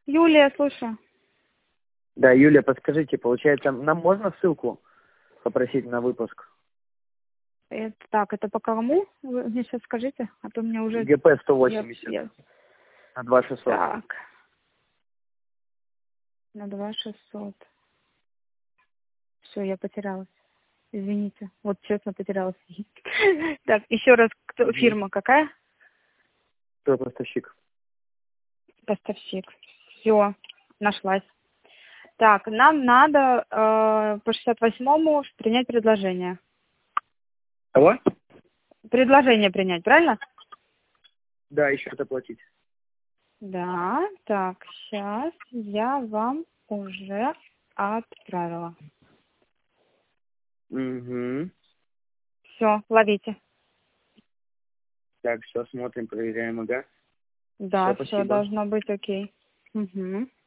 Юлия, слушаю. Да, Юлия, подскажите, получается, нам можно ссылку попросить на выпуск? Это по кому? Вы мне сейчас скажите, а то мне уже... ГП 180 на 2600. Так. На 2600. Все, я потерялась. Извините. Вот честно потерялась. Так, еще раз, фирма какая? Кто поставщик? Поставщик. Все, нашлась. Так, нам надо по 68-му принять предложение. Кого? Предложение принять, правильно? Да, еще доплатить. Да, так, сейчас я вам уже отправила. Угу. Все, ловите. Так, все, смотрим, проверяем, ага. Да, Всё, все спасибо. должно быть окей. Угу.